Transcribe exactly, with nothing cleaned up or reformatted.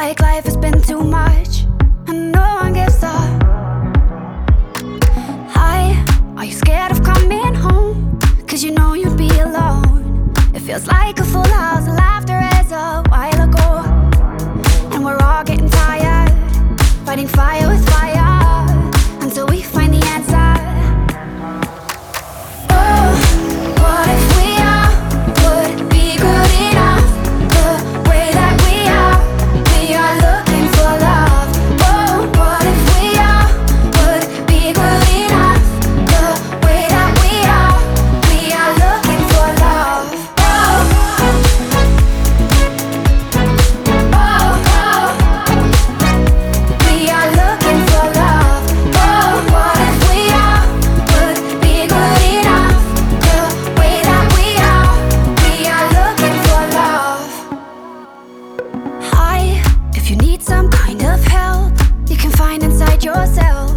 like life has been too much and no one gives up. Hi, are you scared of coming home? Cause you know you'd be alone. It feels like a full house, laughter is a while ago. And we're all getting tired, fighting fire with fire, until we find the answer. Oh, what if we all would be good enough? The way that we are, we are looking for love. Oh, what if we all would be good enough? The way that we are, we are looking for love. Oh, oh, oh, we are looking for love. Oh, what if we all would be good enough? The way that we are, we are looking for love. Hi, if you need some kind of help, you can find inside yourself.